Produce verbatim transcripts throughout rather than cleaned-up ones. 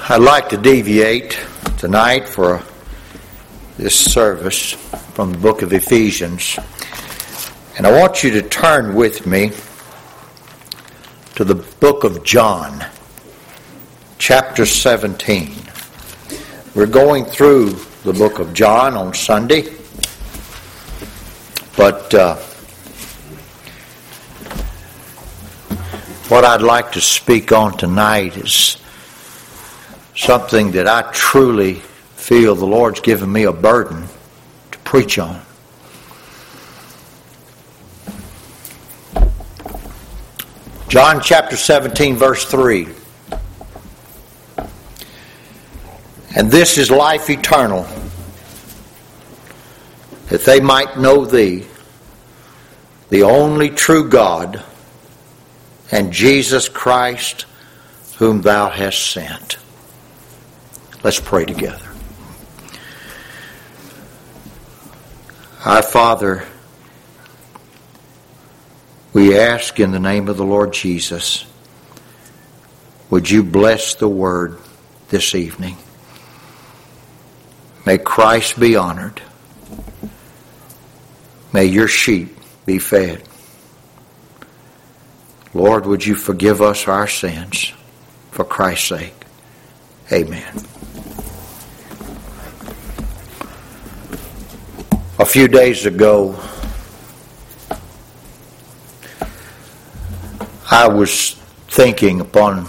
I'd like to deviate tonight for this service from the book of Ephesians. And I want you to turn with me to the book of John, chapter seventeen. We're going through the book of John on Sunday, but uh, what I'd like to speak on tonight is something that I truly feel the Lord's given me a burden to preach on. John chapter seventeen, verse three. And this is life eternal, that they might know thee, the only true God, and Jesus Christ, whom thou hast sent. Let's pray together. Our Father, we ask in the name of the Lord Jesus, would you bless the word this evening? May Christ be honored. May your sheep be fed. Lord, would you forgive us our sins for Christ's sake? Amen. A few days ago, I was thinking upon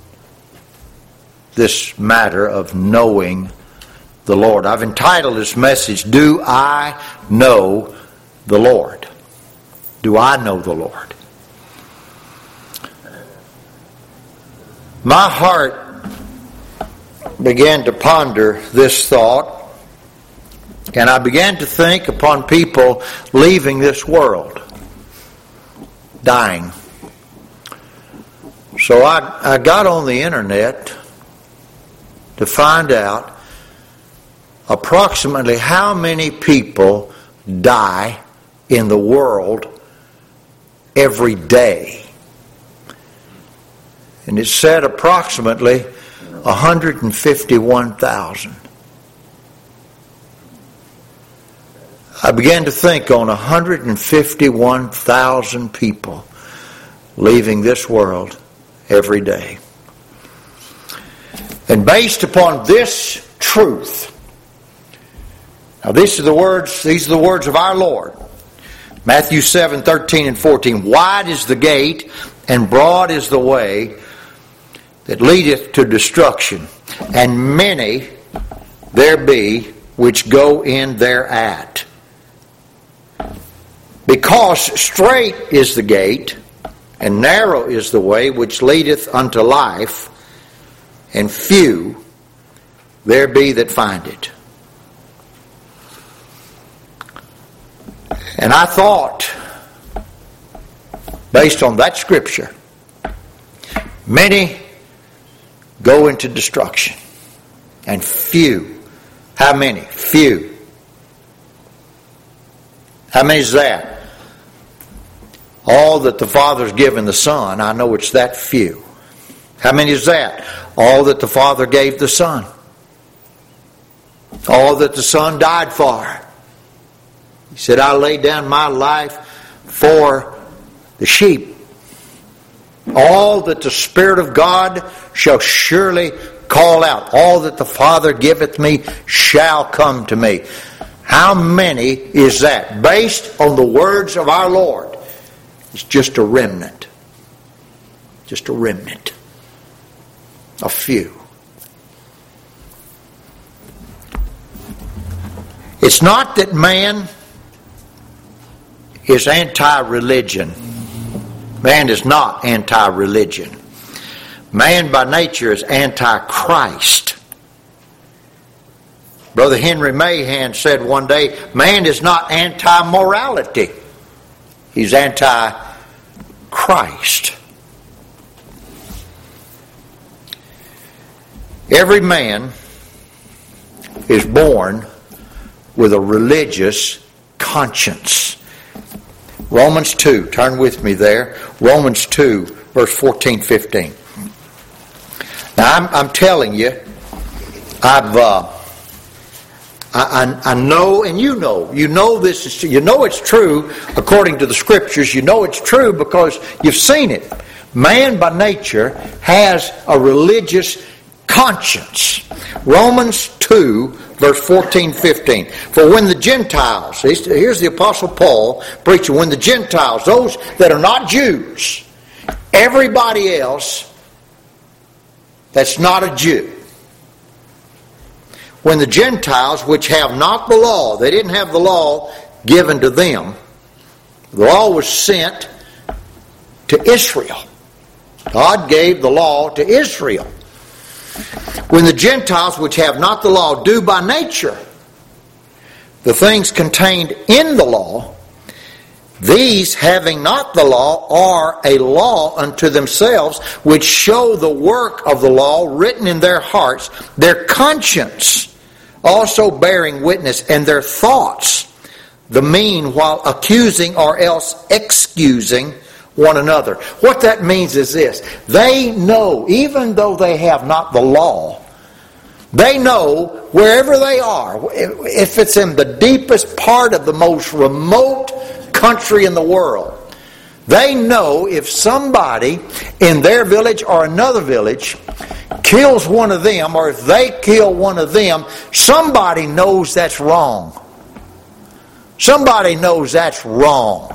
this matter of knowing the Lord. I've entitled this message, Do I Know the Lord? Do I know the Lord? My heart began to ponder this thought, and I began to think upon people leaving this world, dying. So I, I got on the internet to find out approximately how many people die in the world every day. And it said approximately one hundred fifty-one thousand. I began to think on one hundred fifty-one thousand people leaving this world every day. And based upon this truth, now these are the words, these are the words of our Lord. Matthew seven, thirteen and fourteen. Wide is the gate and broad is the way that leadeth to destruction, and many there be which go in thereat. Because strait is the gate, and narrow is the way which leadeth unto life, and few there be that find it. And I thought, based on that scripture, many go into destruction, and few. How many? Few. How many is that? All that the Father's given the Son, I know it's that few. How many is that? All that the Father gave the Son. All that the Son died for. He said, I lay down my life for the sheep. All that the Spirit of God shall surely call out. All that the Father giveth me shall come to me. How many is that? Based on the words of our Lord, it's just a remnant. Just a remnant. A few. It's not that man is anti-religion. Man is not anti-religion. Man by nature is anti-Christ. Brother Henry Mahan said one day, man is not anti-morality. He's anti-Christ. Every man is born with a religious conscience. Romans two, turn with me there. Romans two, verse fourteen, fifteen. Now, I'm, I'm telling you, I've, uh, I, I, I know, and you know, you know this is, you know it's true according to the Scriptures. You know it's true because you've seen it. Man by nature has a religious conscience. Romans two, verse fourteen, fifteen. For when the Gentiles, here's the Apostle Paul preaching, when the Gentiles, those that are not Jews, everybody else that's not a Jew, when the Gentiles, which have not the law, they didn't have the law given to them, the law was sent to Israel. God gave the law to Israel. When the Gentiles, which have not the law, do by nature the things contained in the law, these, having not the law, are a law unto themselves, which show the work of the law written in their hearts, their conscience also bearing witness, and their thoughts the mean, while accusing or else excusing one another. What that means is this: they know, even though they have not the law, they know wherever they are, if it's in the deepest part of the most remote country in the world, they know if somebody in their village or another village kills one of them, or if they kill one of them, somebody knows that's wrong. Somebody knows that's wrong.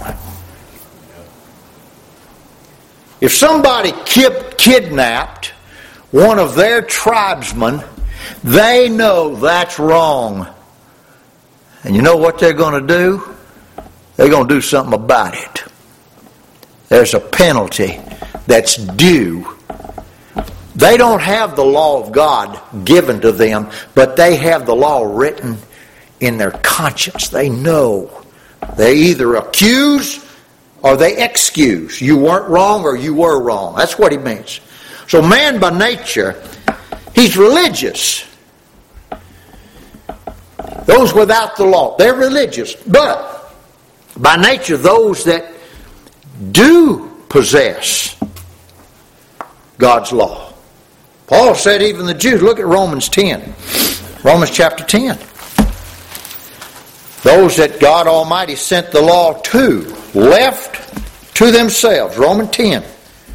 If somebody kid- kidnapped one of their tribesmen, they know that's wrong. And you know what they're going to do? They're going to do something about it. There's a penalty that's due. They don't have the law of God given to them, but they have the law written in their conscience. They know. They either accuse or they excuse. You weren't wrong or you were wrong. That's what he means. So man by nature, he's religious. Those without the law, they're religious. But by nature, those that do possess God's law. Paul said even the Jews, look at Romans ten. Romans chapter ten. Those that God Almighty sent the law to, left to themselves. Romans ten.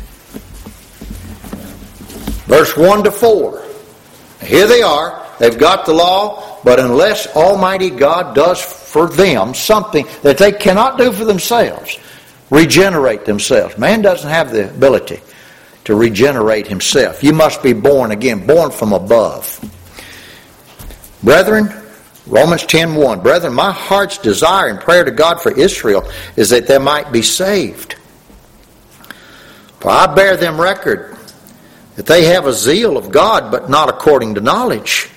Verse one to four. Here they are. They've got the law, but unless Almighty God does for them something that they cannot do for themselves, regenerate themselves. Man doesn't have the ability to regenerate himself. You must be born again, born from above. Brethren, Romans ten one. Brethren, my heart's desire and prayer to God for Israel is that they might be saved. For I bear them record that they have a zeal of God, but not according to knowledge.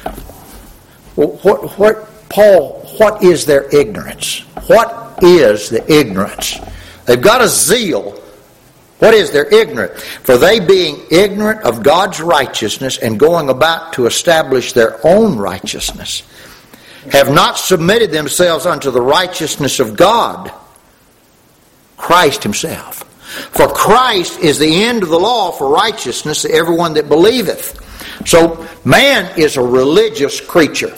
What, what, Paul, what is their ignorance? What is the ignorance? They've got a zeal. What is their ignorance? For they, being ignorant of God's righteousness and going about to establish their own righteousness, have not submitted themselves unto the righteousness of God, Christ himself. For Christ is the end of the law for righteousness to everyone that believeth. So man is a religious creature.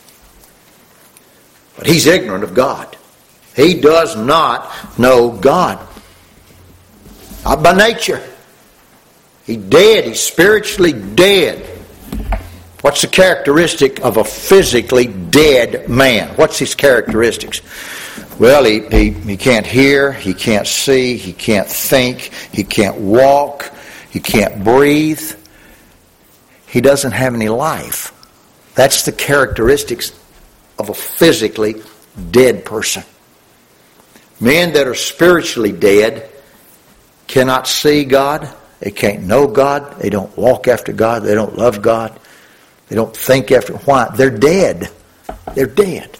But he's ignorant of God. He does not know God. Not by nature. He's dead. He's spiritually dead. What's the characteristic of a physically dead man? What's his characteristics? Well, he, he, he can't hear, he can't see, he can't think, he can't walk, he can't breathe. He doesn't have any life. That's the characteristics of a physically dead person. Men that are spiritually dead cannot see God, they can't know God, they don't walk after God, they don't love God, they don't think after. Why? They're dead. They're dead.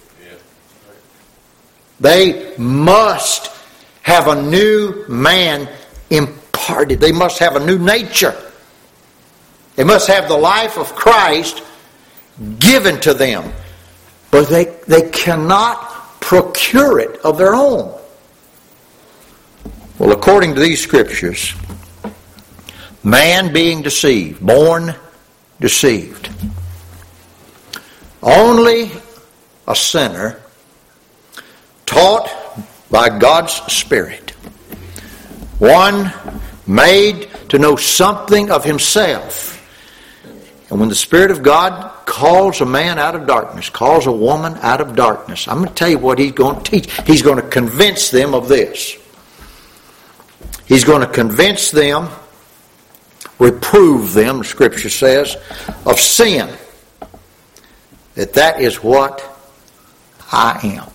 They must have a new man imparted. They must have a new nature. They must have the life of Christ given to them. But they, they cannot procure it of their own. Well, according to these scriptures, Man being deceived, born deceived. Only a sinner taught by God's Spirit, one made to know something of himself. And when the Spirit of God calls a man out of darkness, calls a woman out of darkness, I'm going to tell you what he's going to teach. He's going to convince them of this. He's going to convince them, reprove them, the Scripture says, of sin. That that is what I am.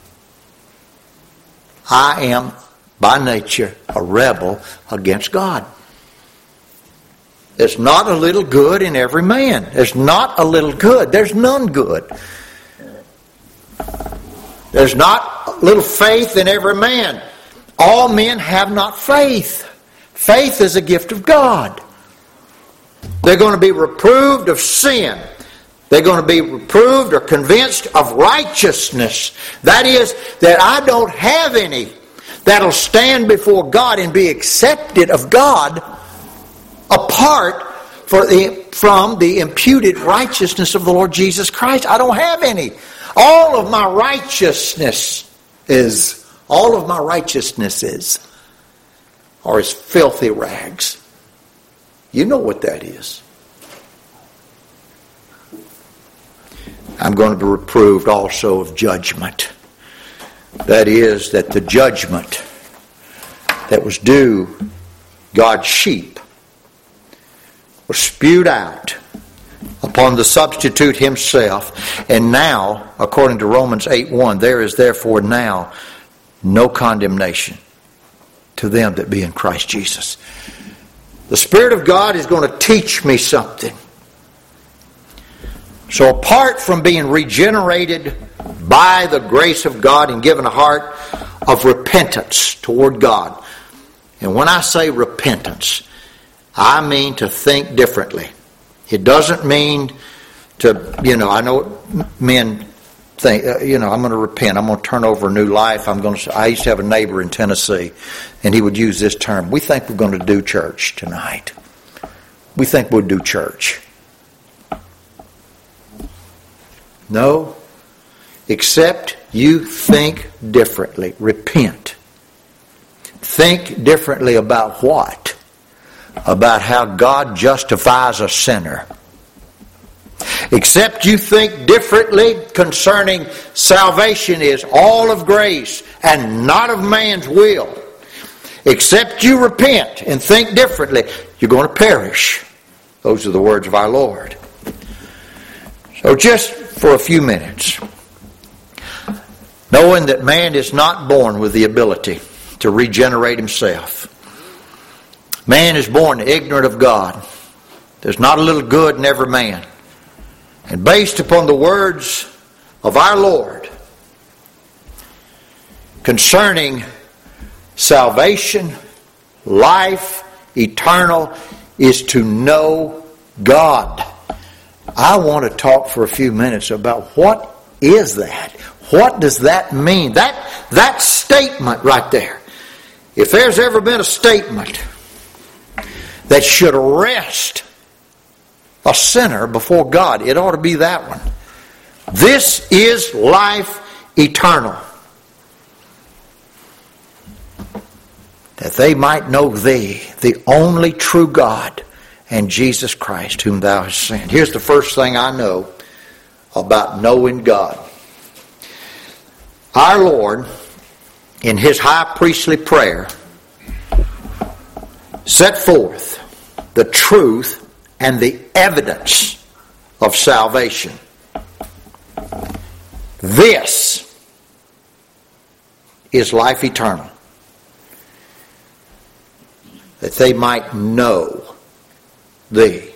I am, by nature, a rebel against God. There's not a little good in every man. There's not a little good. There's none good. There's not a little faith in every man. All men have not faith. Faith is a gift of God. They're going to be reproved of sin. They're going to be reproved or convinced of righteousness. That is, that I don't have any that'll stand before God and be accepted of God apart for the, from the imputed righteousness of the Lord Jesus Christ. I don't have any. All of my righteousness is, all of my righteousnesses are as filthy rags. You know what that is. I'm going to be reproved also of judgment. That is, that the judgment that was due God's sheep was spewed out upon the substitute himself. And now, according to Romans eight one, there is therefore now no condemnation to them that be in Christ Jesus. The Spirit of God is going to teach me something. So apart from being regenerated by the grace of God and given a heart of repentance toward God. And when I say repentance, I mean to think differently. It doesn't mean to, you know, I know men think, uh, you know, I'm going to repent. I'm going to turn over a new life. I'm going to. I used to have a neighbor in Tennessee, and he would use this term. We think we're going to do church tonight. We think we'll do church. No, except you think differently. Repent. Think differently about what? About how God justifies a sinner. Except you think differently concerning salvation is all of grace and not of man's will. Except you repent and think differently, you're going to perish. Those are the words of our Lord. So just for a few minutes, knowing that man is not born with the ability to regenerate himself. Man is born ignorant of God. There's not a little good in every man. And based upon the words of our Lord concerning salvation, life, eternal, is to know God. I want to talk for a few minutes about what is that? What does that mean? That, that statement right there. If there's ever been a statement that should arrest a sinner before God, it ought to be that one. This is life eternal. That they might know Thee, the only true God, and Jesus Christ, whom Thou hast sent. Here's the first thing I know about knowing God. Our Lord, in His high priestly prayer, set forth the truth and the evidence of salvation. This is life eternal. That they might know Thee.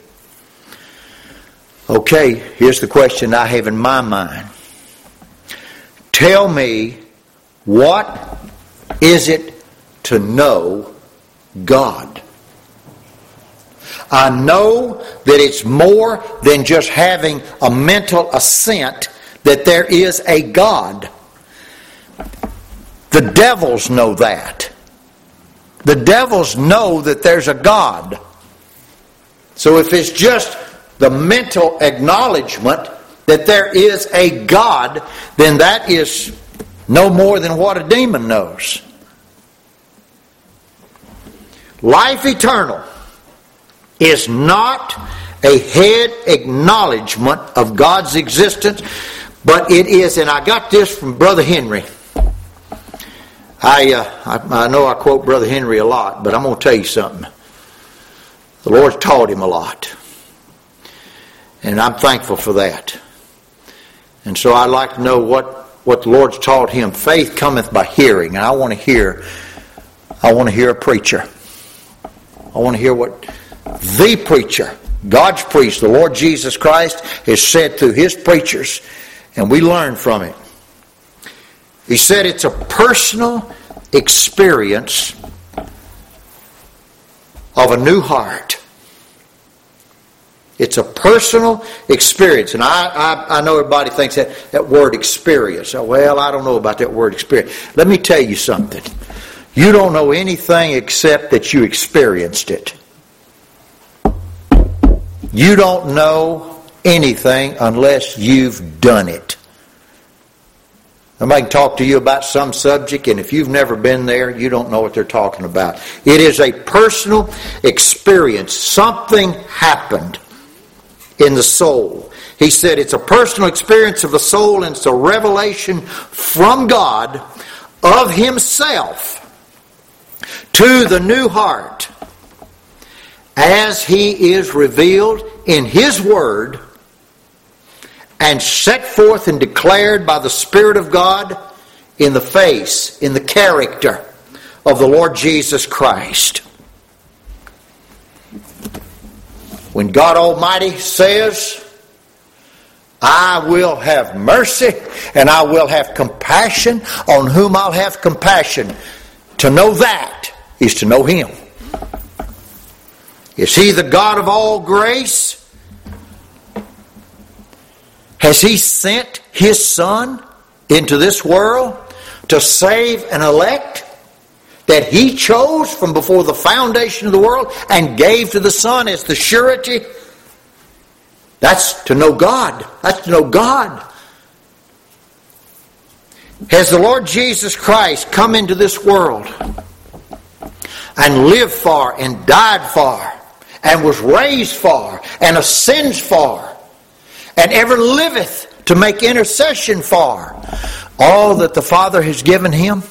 Okay, here's the question I have in my mind. Tell me, what is it to know God? I know that it's more than just having a mental assent that there is a God. The devils know that. The devils know that there's a God. So if it's just the mental acknowledgement that there is a God, then that is no more than what a demon knows. Life eternal is not a head acknowledgement of God's existence, but it is, and I got this from Brother Henry. I, uh, I I know I quote Brother Henry a lot, but I'm going to tell you something. The Lord's taught him a lot. And I'm thankful for that. And so I'd like to know what, what the Lord's taught him. Faith cometh by hearing. And I want to hear, I want to hear a preacher. I want to hear what the preacher, God's priest, the Lord Jesus Christ, has said through His preachers. And we learn from it. He said it's a personal experience of a new heart. It's a personal experience. And I, I, I know everybody thinks that, that word experience. Well, I don't know about that word experience. Let me tell you something. You don't know anything except that you experienced it. You don't know anything unless you've done it. Somebody can talk to you about some subject, and if you've never been there, you don't know what they're talking about. It is a personal experience. Something happened in the soul. He said it's a personal experience of the soul, and it's a revelation from God of Himself to the new heart as He is revealed in His Word and set forth and declared by the Spirit of God in the face, in the character of the Lord Jesus Christ. When God Almighty says, I will have mercy and I will have compassion on whom I'll have compassion. To know that is to know Him. Is He the God of all grace? Has He sent His Son into this world to save an elect that He chose from before the foundation of the world and gave to the Son as the surety? That's to know God. That's to know God. Has the Lord Jesus Christ come into this world and lived for and died for and was raised for and ascends for and ever liveth to make intercession for all that the Father has given Him?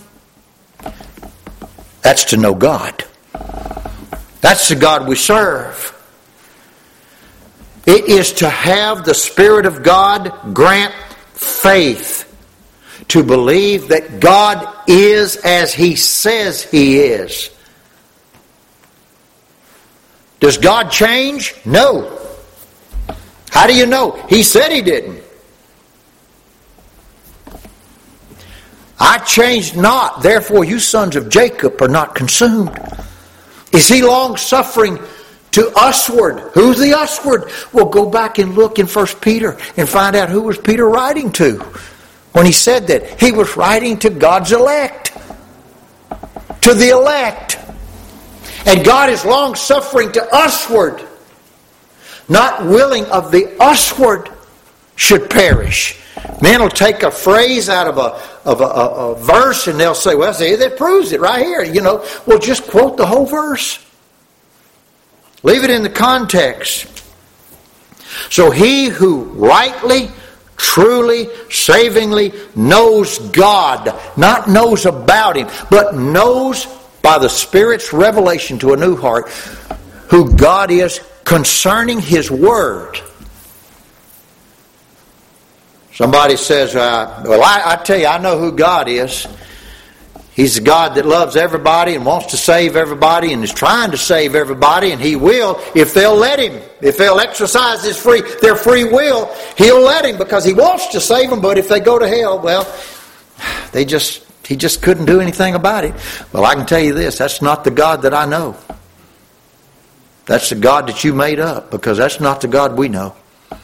That's to know God. That's the God we serve. It is to have the Spirit of God grant faith to believe that God is as He says He is. Does God change? No. How do you know? He said He didn't. I changed not, therefore you sons of Jacob are not consumed. Is He long-suffering to usward? Who's the usward? Well, go back and look in First Peter and find out who was Peter writing to when he said that. He was writing to God's elect. To the elect. And God is long-suffering to usward, not willing of the usward should perish. Men will take a phrase out of a of a, a, a verse and they'll say, well, see, that proves it right here. You know, well, just quote the whole verse. Leave it in the context. So he who rightly, truly, savingly knows God, not knows about Him, but knows by the Spirit's revelation to a new heart who God is concerning His Word. Somebody says, uh, well, I, I tell you, I know who God is. He's the God that loves everybody and wants to save everybody and is trying to save everybody, and He will if they'll let Him. If they'll exercise His free, their free will, He'll let Him because He wants to save them. But if they go to hell, well, they just He just couldn't do anything about it. Well, I can tell you this, that's not the God that I know. That's the God that you made up, because that's not the God we know.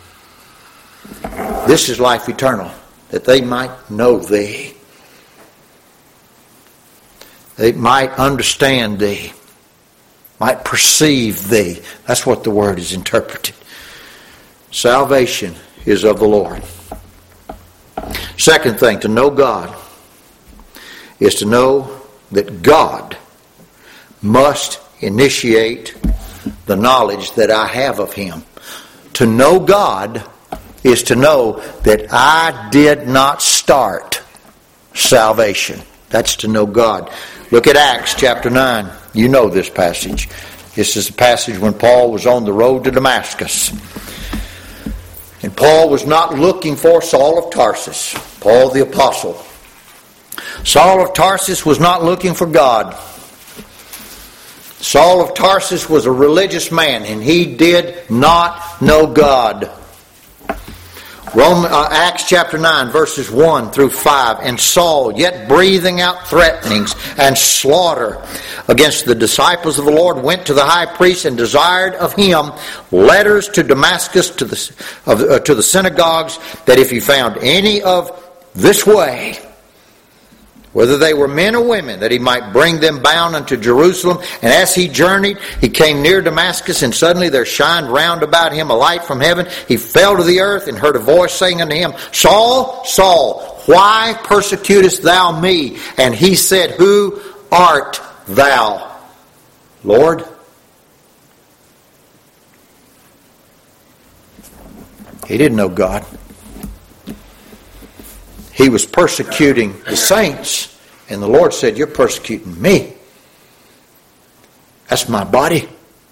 This is life eternal, that they might know Thee. They might understand Thee. might perceive thee. That's what the word is interpreted. Salvation is of the Lord. Second thing, to know God is to know that God must initiate the knowledge that I have of Him. To know God is to know that I did not start salvation. That's to know God. Look at Acts chapter nine. You know this passage. This is the passage when Paul was on the road to Damascus. And Paul was not looking for Saul of Tarsus, Paul the apostle. Saul of Tarsus was not looking for God. Saul of Tarsus was a religious man, and he did not know God. Roman, uh, Acts chapter nine, verses one through five. And Saul, yet breathing out threatenings and slaughter against the disciples of the Lord, went to the high priest and desired of him letters to Damascus, to the, of, uh, to the synagogues, that if he found any of this way, whether they were men or women, that he might bring them bound unto Jerusalem. And as he journeyed, he came near Damascus, and suddenly there shined round about him a light from heaven. He fell to the earth and heard a voice saying unto him, Saul, Saul, why persecutest thou me? And he said, Who art thou, Lord? He didn't know God. He was persecuting the saints, and the Lord said, You're persecuting me. That's my body.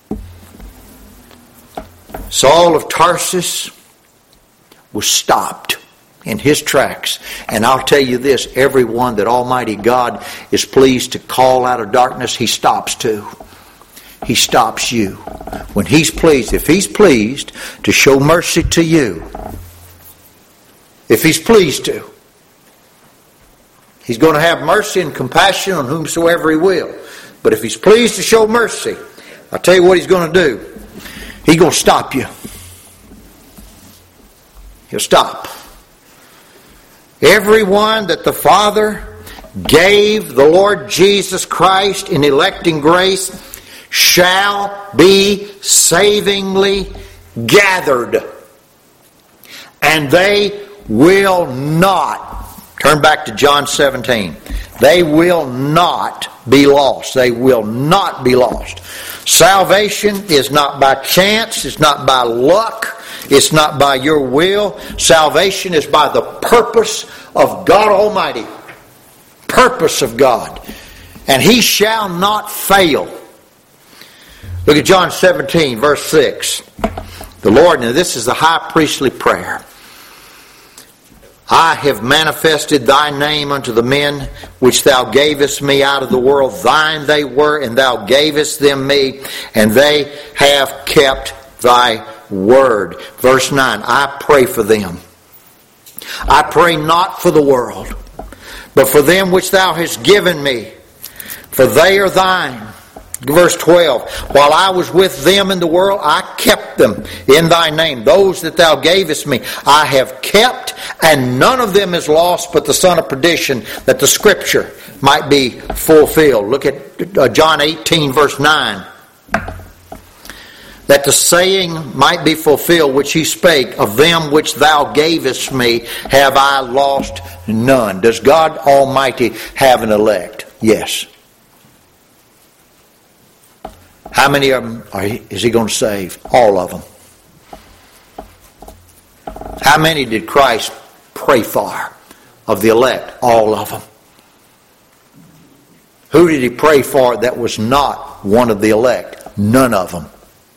Saul of Tarsus was stopped in his tracks. And I'll tell you this, everyone that Almighty God is pleased to call out of darkness, He stops too. He stops you. When He's pleased, if He's pleased to show mercy to you, if He's pleased to, He's going to have mercy and compassion on whomsoever He will. But if He's pleased to show mercy, I'll tell you what He's going to do. He's going to stop you. He'll stop. Everyone that the Father gave the Lord Jesus Christ in electing grace shall be savingly gathered. And they will not. Turn back to John seventeen. They will not be lost. They will not be lost. Salvation is not by chance. It's not by luck. It's not by your will. Salvation is by the purpose of God Almighty. Purpose of God. And He shall not fail. Look at John seventeen, verse six. The Lord, now this is the high priestly prayer. I have manifested Thy name unto the men which Thou gavest me out of the world. Thine they were, and Thou gavest them me, and they have kept Thy word. Verse nine, I pray for them. I pray not for the world, but for them which Thou hast given me, for they are Thine. Verse twelve, while I was with them in the world, I kept them in Thy name. Those that Thou gavest me, I have kept, and none of them is lost but the son of perdition, that the Scripture might be fulfilled. Look at John eighteen, verse nine. That the saying might be fulfilled which He spake, of them which Thou gavest me have I lost none. Does God Almighty have an elect? Yes. How many of them are he, is He going to save? All of them. How many did Christ pray for of the elect? All of them. Who did He pray for that was not one of the elect? None of them.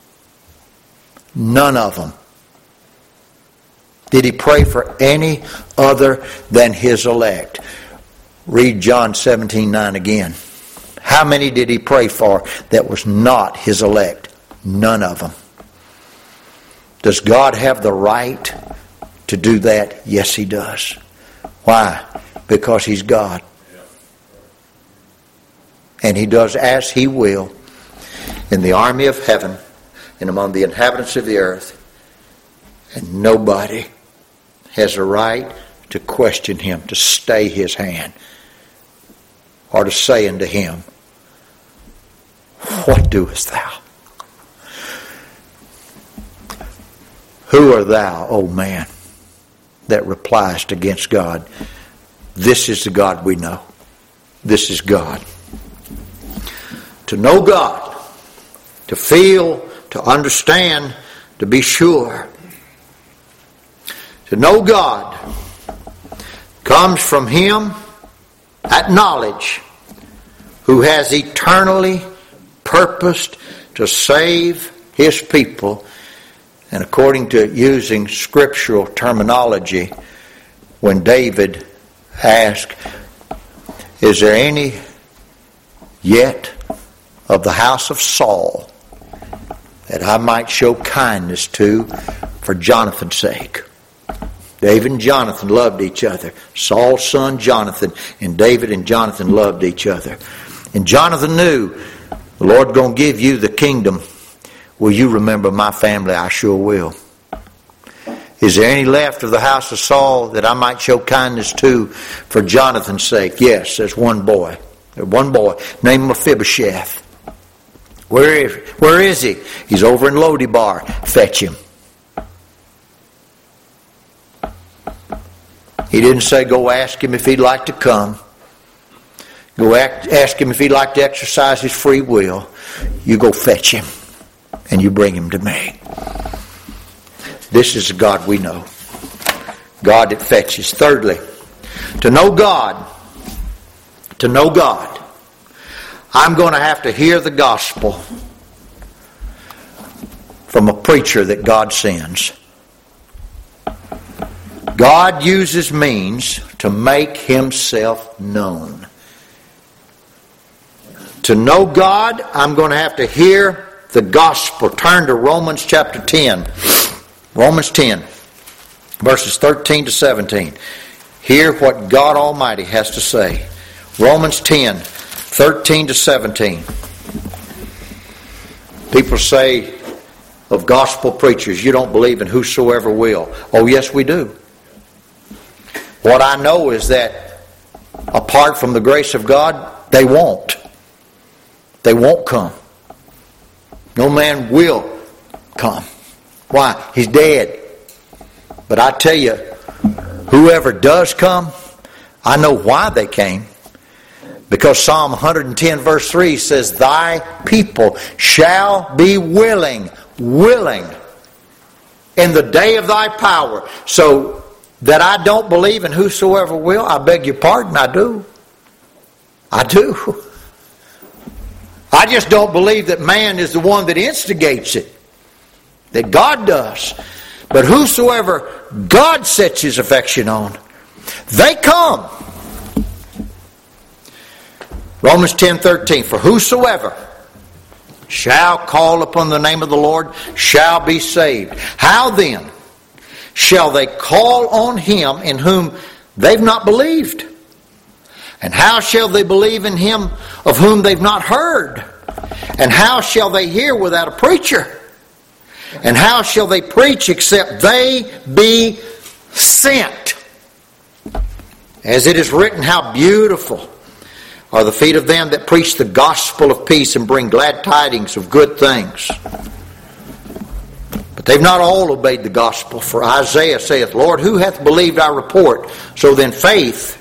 None of them. Did He pray for any other than His elect? Read John seventeen nine again. How many did He pray for that was not His elect? None of them. Does God have the right to do that? Yes, He does. Why? Because He's God. And He does as He will in the army of heaven and among the inhabitants of the earth. And nobody has a right to question Him, to stay His hand, or to say unto Him, what doest thou? Who art thou, O man, that repliest against God? This is the God we know. This is God. To know God, to feel, to understand, to be sure. To know God comes from Him, that knowledge, who has eternally purposed to save His people. And according to using scriptural terminology, when David asked, is there any yet of the house of Saul that I might show kindness to for Jonathan's sake? David and Jonathan loved each other. Saul's son Jonathan, and David and Jonathan loved each other. And Jonathan knew, the Lord going to give you the kingdom. Will you remember my family? I sure will. Is there any left of the house of Saul that I might show kindness to for Jonathan's sake? Yes, there's one boy. There's one boy named Mephibosheth. Where is, where is he? He's over in Lodebar. Fetch him. He didn't say go ask him if he'd like to come. Go ask him if he'd like to exercise his free will. You go fetch him and you bring him to me. This is the God we know. God that fetches. Thirdly, to know God, to know God, I'm going to have to hear the gospel from a preacher that God sends. God uses means to make Himself known. To know God, I'm going to have to hear the gospel. Turn to Romans chapter ten. Romans ten, verses thirteen to seventeen. Hear what God Almighty has to say. Romans ten, thirteen to seventeen. People say of gospel preachers, you don't believe in whosoever will. Oh, yes, we do. What I know is that apart from the grace of God, they won't. They won't come. No man will come. Why? He's dead. But I tell you, whoever does come, I know why they came. Because Psalm one ten verse three says, thy people shall be willing, willing in the day of thy power. So that I don't believe in whosoever will, I beg your pardon, I do. I do. I just don't believe that man is the one that instigates it. That God does. But whosoever God sets His affection on, they come. Romans ten thirteen, for whosoever shall call upon the name of the Lord shall be saved. How then shall they call on Him in whom they've not believed? And how shall they believe in Him of whom they've not heard? And how shall they hear without a preacher? And how shall they preach except they be sent? As it is written, how beautiful are the feet of them that preach the gospel of peace and bring glad tidings of good things. But they've not all obeyed the gospel. For Isaiah saith, Lord, who hath believed our report? So then faith,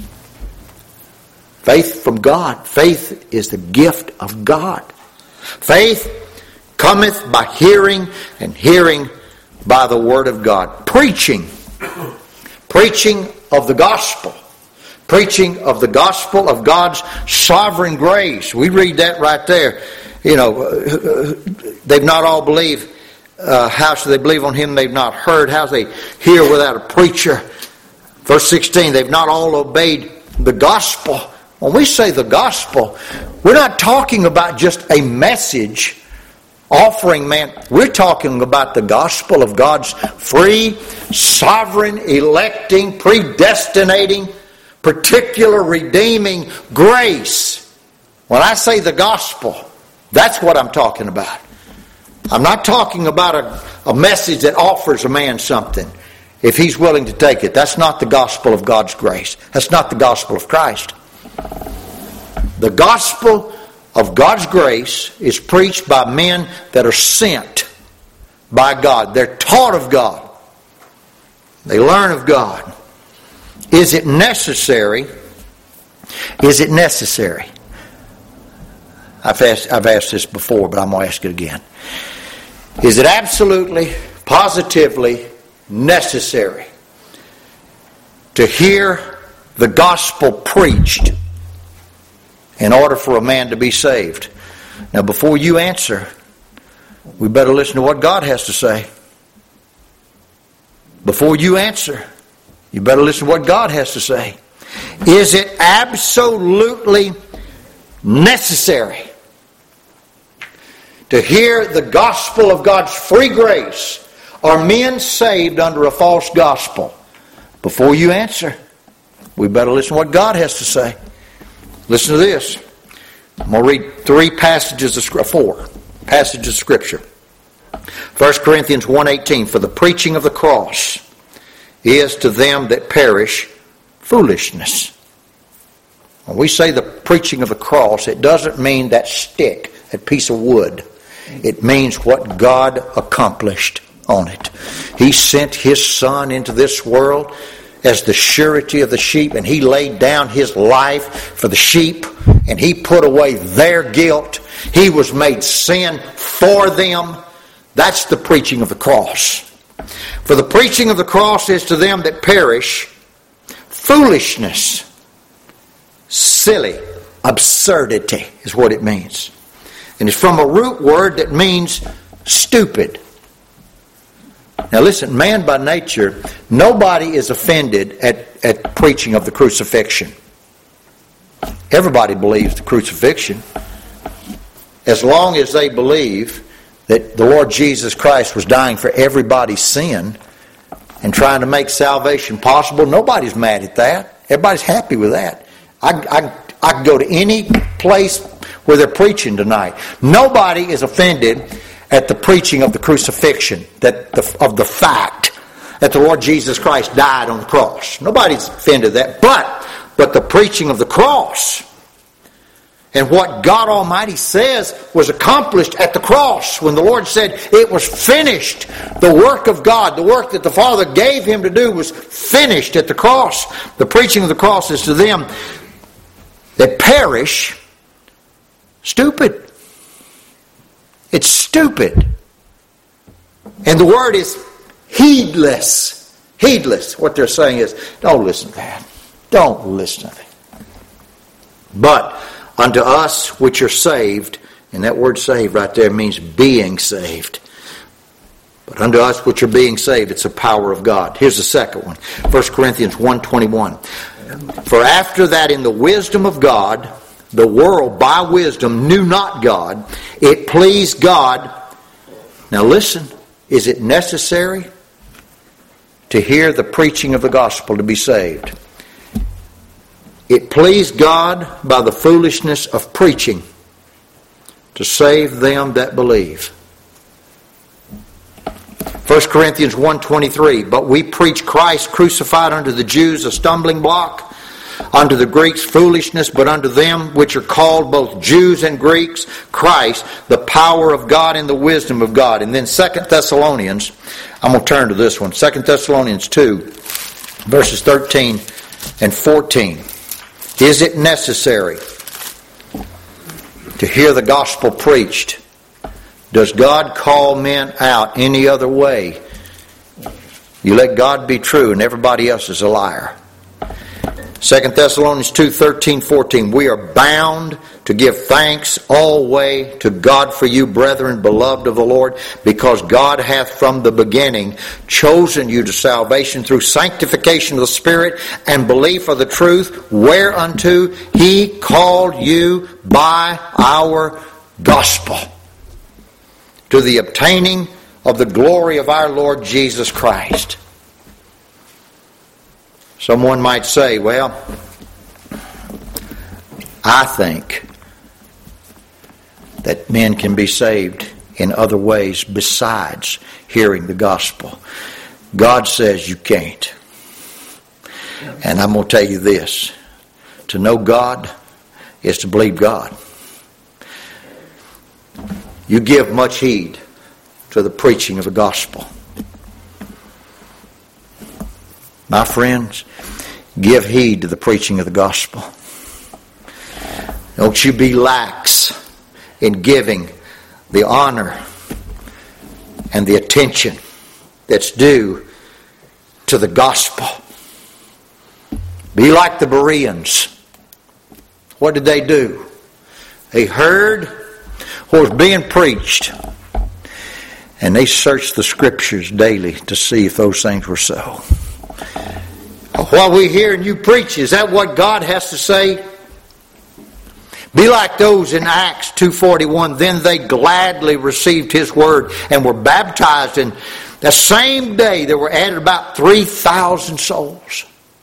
faith from God, faith is the gift of God. Faith cometh by hearing, and hearing by the word of God. Preaching. Preaching of the gospel. Preaching of the gospel of God's sovereign grace. We read that right there. You know, they've not all believed. Uh, how shall they believe on Him they've not heard? How shall they hear without a preacher? Verse sixteen, they've not all obeyed the gospel. When we say the gospel, we're not talking about just a message offering man. We're talking about the gospel of God's free, sovereign, electing, predestinating, particular redeeming grace. When I say the gospel, that's what I'm talking about. I'm not talking about a, a message that offers a man something if he's willing to take it. That's not the gospel of God's grace. That's not the gospel of Christ. The gospel of God's grace is preached by men that are sent by God. They're taught of God. They learn of God. Is it necessary? Is it necessary? I've asked, I've asked this before, but I'm going to ask it again. Is it absolutely, positively necessary to hear the gospel preached in order for a man to be saved? Now, before you answer, we better listen to what God has to say. Before you answer, you better listen to what God has to say. Is it absolutely necessary to hear the gospel of God's free grace? Are men saved under a false gospel? Before you answer, we better listen to what God has to say. Listen to this. I'm going to read three passages of Scripture, four passages of Scripture. First Corinthians one eighteen, for the preaching of the cross is to them that perish foolishness. When we say the preaching of the cross, it doesn't mean that stick, that piece of wood. It means what God accomplished on it. He sent His Son into this world as the surety of the sheep, and He laid down His life for the sheep, and He put away their guilt. He was made sin for them. That's the preaching of the cross. For the preaching of the cross is to them that perish foolishness. Silly, absurdity is what it means. And it's from a root word that means stupid. Now listen, man by nature, nobody is offended at, at preaching of the crucifixion. Everybody believes the crucifixion. As long as they believe that the Lord Jesus Christ was dying for everybody's sin and trying to make salvation possible, nobody's mad at that. Everybody's happy with that. I, I, I can go to any place where they're preaching tonight. Nobody is offended at the preaching of the crucifixion, that the, of the fact that the Lord Jesus Christ died on the cross. Nobody's offended at that. But, but the preaching of the cross and what God Almighty says was accomplished at the cross when the Lord said it was finished. The work of God, the work that the Father gave Him to do was finished at the cross. The preaching of the cross is to them that perish stupid. It's stupid. And the word is heedless. Heedless. What they're saying is, don't listen to that. Don't listen to that. But unto us which are saved, and that word saved right there means being saved. But unto us which are being saved, it's the power of God. Here's the second one. First Corinthians one twenty-one. For after that in the wisdom of God, the world by wisdom knew not God. It pleased God. Now listen, is it necessary to hear the preaching of the gospel to be saved? It pleased God by the foolishness of preaching to save them that believe. First Corinthians one twenty-three, but we preach Christ crucified unto the Jews a stumbling block, unto the Greeks foolishness, but unto them which are called both Jews and Greeks, Christ, the power of God and the wisdom of God. And then Second Thessalonians, I'm going to turn to this one. Second Thessalonians two, verses thirteen and fourteen. Is it necessary to hear the gospel preached? Does God call men out any other way? You let God be true and everybody else is a liar. Second Thessalonians two, thirteen, fourteen. We are bound to give thanks always to God for you, brethren, beloved of the Lord, because God hath from the beginning chosen you to salvation through sanctification of the Spirit and belief of the truth, whereunto He called you by our gospel, to the obtaining of the glory of our Lord Jesus Christ. Someone might say, well, I think that men can be saved in other ways besides hearing the gospel. God says you can't. And I'm going to tell you this. To know God is to believe God. you give much heed to the preaching of the gospel. My friends, give heed to the preaching of the gospel. Don't you be lax in giving the honor and the attention that's due to the gospel. Be like the Bereans. What did they do? They heard what was being preached, and they searched the scriptures daily to see if those things were so. What we hear and you preach, is that what God has to say? Be like those in Acts two forty-one. Then they gladly received His word and were baptized. And the same day there were added about three thousand souls.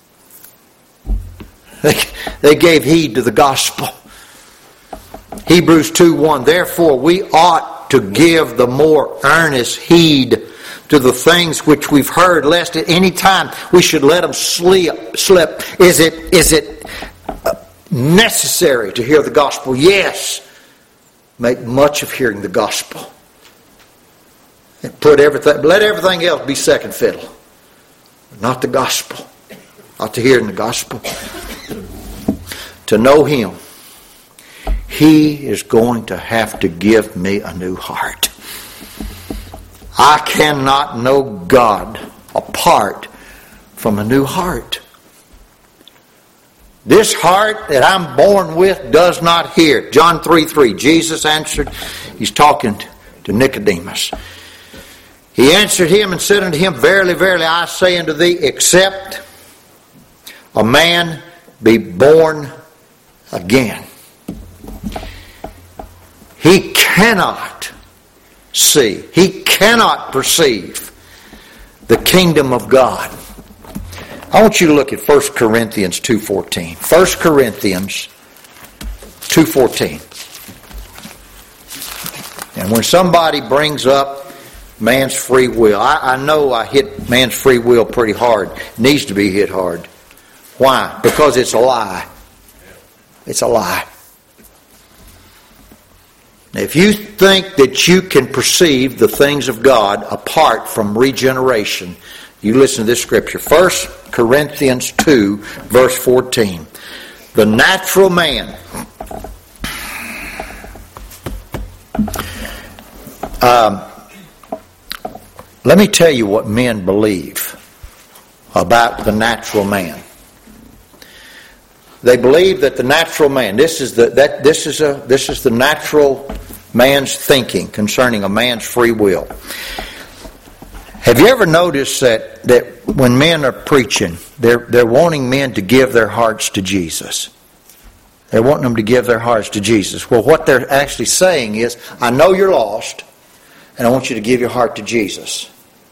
They, they gave heed to the gospel. Hebrews two one. Therefore we ought to give the more earnest heed to the things which we've heard, lest at any time we should let them slip. slip. Is it, is it necessary to hear the gospel? Yes. Make much of hearing the gospel. And put everything, let everything else be second fiddle. Not the gospel. Not to hearing the gospel. To know Him, He is going to have to give me a new heart. I cannot know God apart from a new heart. This heart that I'm born with does not hear. John three three. Jesus answered, He's talking to Nicodemus. He answered him and said unto him, Verily, verily, I say unto thee, except a man be born again, he cannot see, he cannot perceive the kingdom of God. I want you to look at First Corinthians two fourteen. First Corinthians two fourteen. And when somebody brings up man's free will, I, I know I hit man's free will pretty hard. It needs to be hit hard. Why? Because it's a lie. It's a lie. Now, if you think that you can perceive the things of God apart from regeneration, you listen to this scripture. First Corinthians two, verse fourteen. The natural man. Um, let me tell you what men believe about the natural man. They believe that the natural man, this is the that this is a this is the natural man's thinking concerning a man's free will. Have you ever noticed that, that when men are preaching, they're they're wanting men to give their hearts to Jesus? They're wanting them to give their hearts to Jesus. Well, what they're actually saying is, I know you're lost, and I want you to give your heart to Jesus.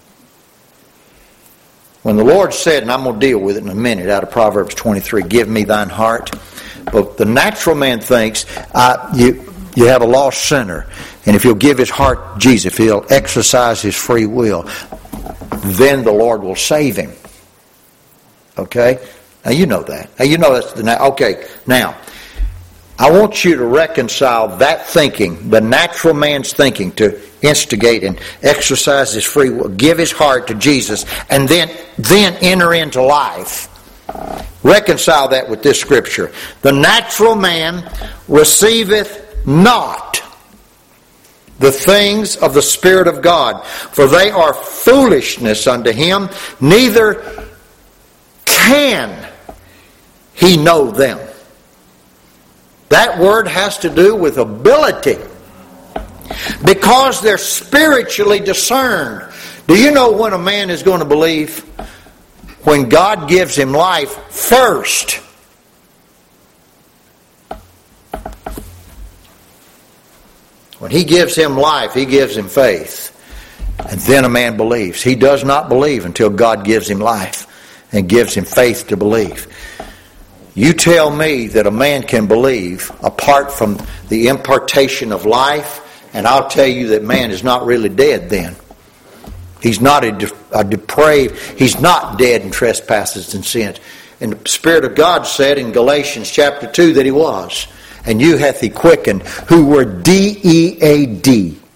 When the Lord said, and I'm going to deal with it in a minute out of Proverbs twenty-three, give me thine heart. But the natural man thinks, uh, you, you have a lost sinner, and if he'll give his heart to Jesus, if he'll exercise his free will, then the Lord will save him. Okay? Now you know that. Now you know that's the... Okay, now, I want you to reconcile that thinking, the natural man's thinking, to instigate and exercise his free will, give his heart to Jesus, and then, then enter into life. Reconcile that with this scripture. The natural man receiveth not the things of the Spirit of God, for they are foolishness unto him, neither can he know them. That word has to do with ability. Because they're spiritually discerned. Do you know when a man is going to believe? When God gives him life first. When He gives him life, He gives him faith. And then a man believes. He does not believe until God gives him life and gives him faith to believe. You tell me that a man can believe apart from the impartation of life, and I'll tell you that man is not really dead then. He's not a, de- a depraved, he's not dead in trespasses and sins. And the Spirit of God said in Galatians chapter two that he was. And you hath he quickened who were D E A D,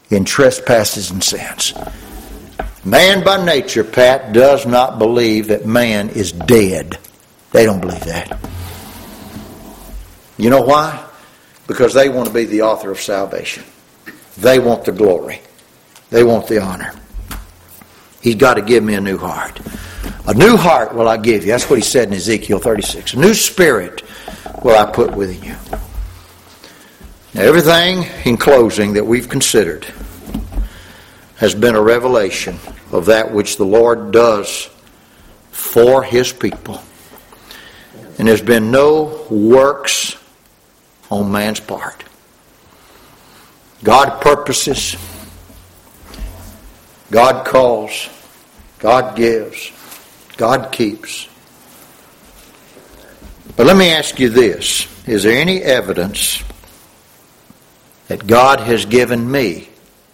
in trespasses and sins. Man by nature, Pat, does not believe that man is dead. They don't believe that. You know why? Because they want to be the author of salvation. They want the glory. They want the honor. He's got to give me a new heart. A new heart will I give you. That's what he said in Ezekiel thirty-six. A new spirit will I put within you. Now, everything in closing that we've considered has been a revelation of that which the Lord does for His people. And there's been no works on man's part. God purposes, God calls, God gives, God keeps. But let me ask you this. Is there any evidence that God has given me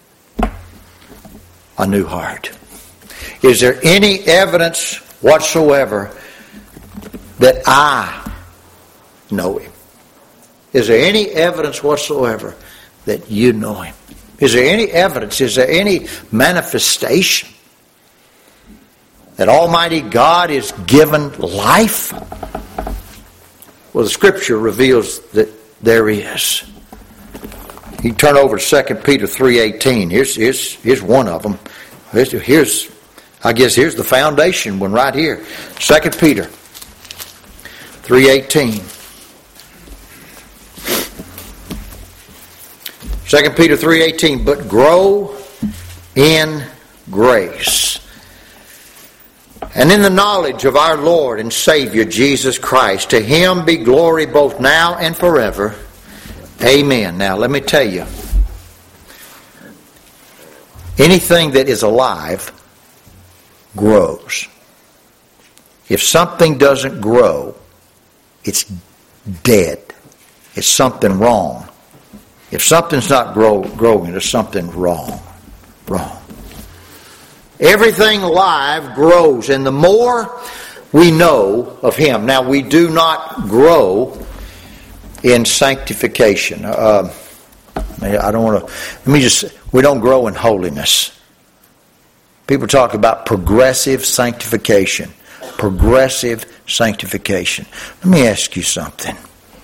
a new heart? Is there any evidence whatsoever that I know Him? Is there any evidence whatsoever that you know Him? Is there any evidence, is there any manifestation that Almighty God is given life? Well, the Scripture reveals that there is. You turn over to Second Peter three eighteen. Here's, here's, here's one of them. Here's, here's, I guess here's the foundation one right here. Second Peter three eighteen. Second Peter three eighteen. But grow in grace and in the knowledge of our Lord and Savior Jesus Christ. To Him be glory both now and forever. Amen. Now let me tell you, anything that is alive grows. If something doesn't grow, it's dead. It's something wrong. If something's not grow, growing, there's something wrong. Wrong. Everything alive grows, and the more we know of Him. Now, we do not grow in sanctification. Uh, I don't want to, let me just, we don't grow in holiness. People talk about progressive sanctification. Progressive sanctification. Let me ask you something.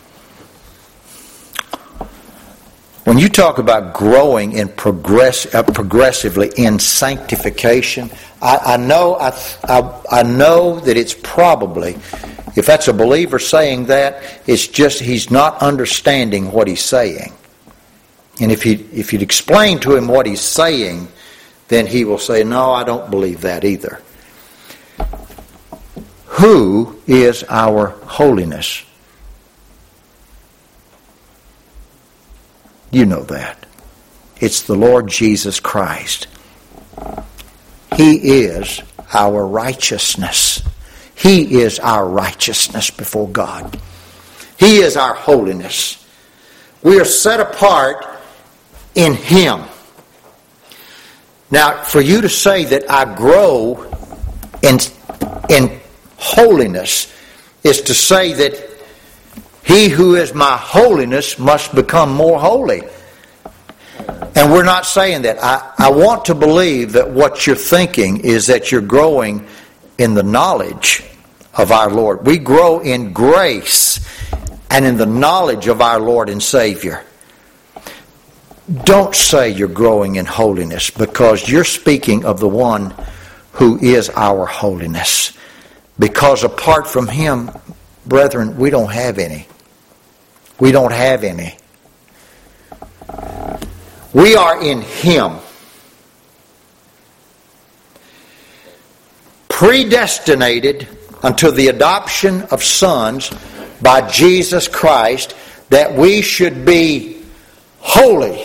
When you talk about growing in progress, uh, progressively in sanctification, I, I know I, I, I know that it's probably, if that's a believer saying that, it's just he's not understanding what he's saying. And if you if you'd explain to him what he's saying, then he will say, "No, I don't believe that either." Who is our holiness? You know that. It's the Lord Jesus Christ. He is our righteousness. He is our righteousness before God. He is our holiness. We are set apart in Him. Now, for you to say that I grow in, in holiness is to say that He who is my holiness must become more holy. And we're not saying that. I, I want to believe that what you're thinking is that you're growing in the knowledge of our Lord. We grow in grace and in the knowledge of our Lord and Savior. Don't say you're growing in holiness, because you're speaking of the one who is our holiness. Because apart from Him, brethren, we don't have any. We don't have any. We are in Him. Predestinated unto the adoption of sons by Jesus Christ, that we should be holy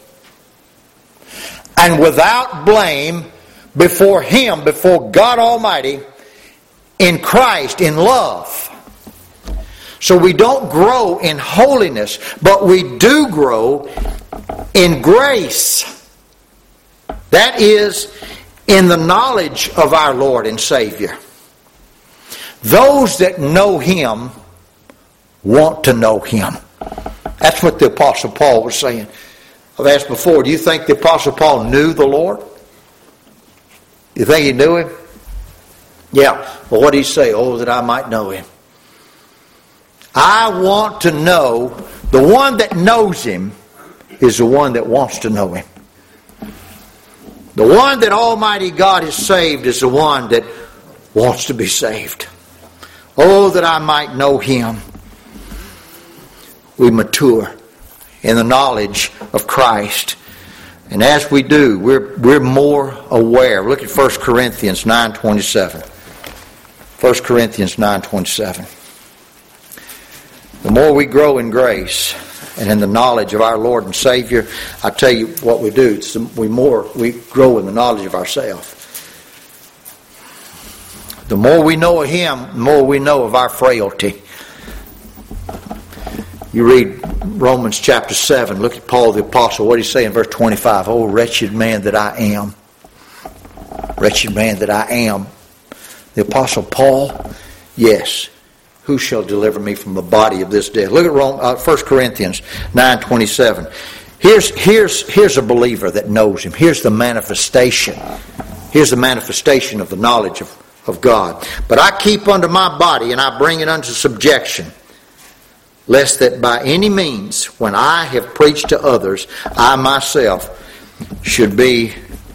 and without blame before Him, before God Almighty, in Christ, in love. So we don't grow in holiness, but we do grow in grace. That is, in the knowledge of our Lord and Savior. Those that know Him want to know Him. That's what the Apostle Paul was saying. I've asked before, do you think the Apostle Paul knew the Lord? You think he knew him? Yeah. Well, what did he say? Oh, that I might know him. I want to know, the one that knows him is the one that wants to know him. The one that Almighty God has saved is the one that wants to be saved. Oh, that I might know him. We mature in the knowledge of Christ. And as we do, we're, we're more aware. Look at First Corinthians nine twenty-seven. First Corinthians nine twenty-seven. The more we grow in grace and in the knowledge of our Lord and Savior, I tell you what we do. It's the, we more we grow in the knowledge of ourselves. The more we know of Him, the more we know of our frailty. You read Romans chapter seven. Look at Paul the Apostle. What did he say in verse twenty-five? Oh, wretched man that I am. Wretched man that I am. The Apostle Paul, yes. Who shall deliver me from the body of this death? Look at Rome, uh, First Corinthians nine twenty-seven. Here's, here's, here's a believer that knows Him. Here's the manifestation. Here's the manifestation of the knowledge of, of God. But I keep unto my body, and I bring it unto subjection, lest that by any means, when I have preached to others, I myself should be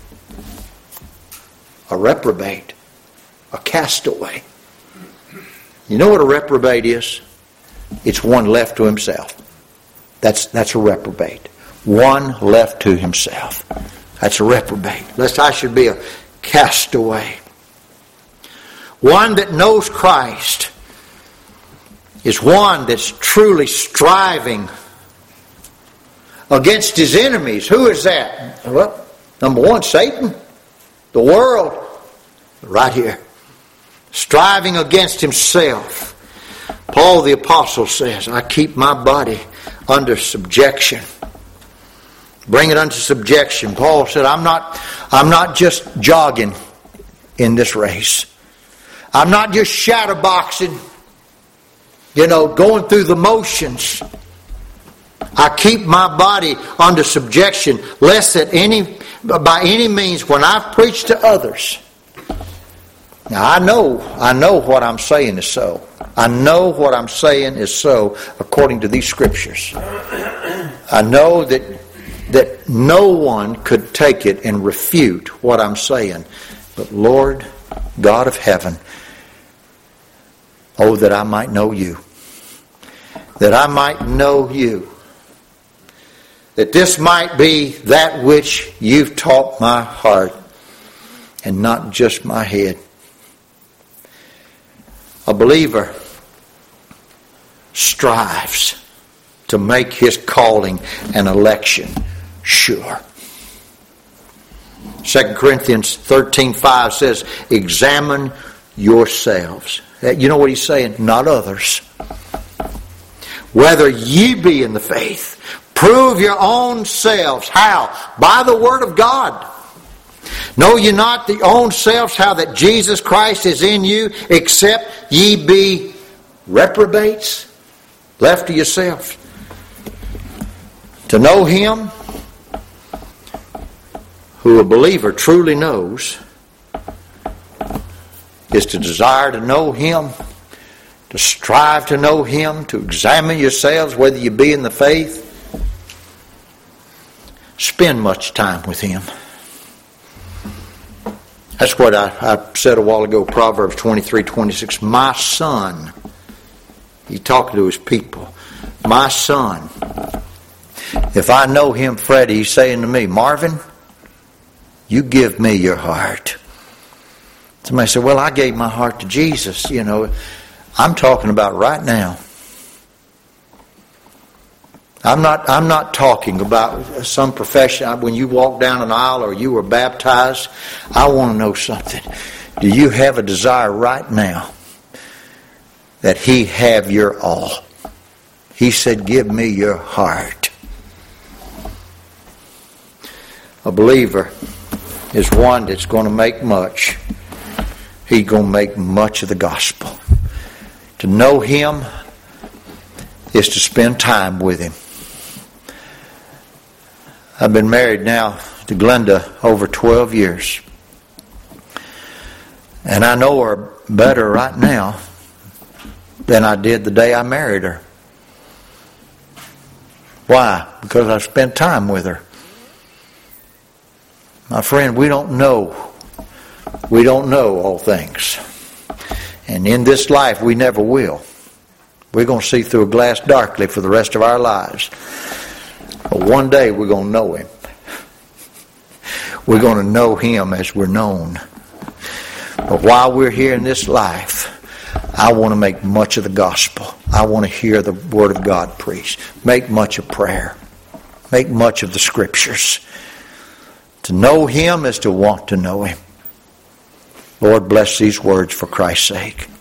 a reprobate, a castaway. You know what a reprobate is? It's one left to himself. That's, that's a reprobate. One left to himself. That's a reprobate. Lest I should be a castaway. One that knows Christ is one that's truly striving against his enemies. Who is that? Well, number one, Satan. The world. Right here. Striving against himself. Paul the Apostle says, I keep my body under subjection. Bring it unto subjection. Paul said, I'm not, I'm not just jogging in this race. I'm not just shadowboxing, you know, going through the motions. I keep my body under subjection, lest that any, by any means, when I've preached to others. Now I know, I know what I'm saying is so. I know what I'm saying is so according to these scriptures. I know that that no one could take it and refute what I'm saying. But Lord, God of heaven, oh, that I might know you. That I might know you. That this might be that which you've taught my heart and not just my head. A believer strives to make his calling and election sure. Second Corinthians thirteen five says, examine yourselves. You know what he's saying? Not others. Whether ye be in the faith. Prove your own selves. How? By the word of God. Know ye not the own selves how that Jesus Christ is in you, except ye be reprobates, left to yourselves. To know Him, who a believer truly knows, is to desire to know Him, to strive to know Him, to examine yourselves whether you be in the faith. Spend much time with Him. That's what I, I said a while ago, Proverbs twenty-three twenty-six. My son, he talking to his people. My son, if I know him, Freddie, he's saying to me, Marvin, you give me your heart. Somebody said, well, I gave my heart to Jesus. You know, I'm talking about right now. I'm not, I'm not talking about some profession. When you walk down an aisle or you were baptized, I want to know something. Do you have a desire right now that He have your all? He said, give me your heart. A believer is one that's going to make much. He's going to make much of the gospel. To know Him is to spend time with Him. I've been married now to Glenda over twelve years. And I know her better right now than I did the day I married her. Why? Because I spent time with her. My friend, we don't know. We don't know all things. And in this life, we never will. We're going to see through a glass darkly for the rest of our lives. But one day, we're going to know Him. We're going to know Him as we're known. But while we're here in this life, I want to make much of the gospel. I want to hear the Word of God preached. Make much of prayer. Make much of the Scriptures. To know Him is to want to know Him. Lord, bless these words for Christ's sake.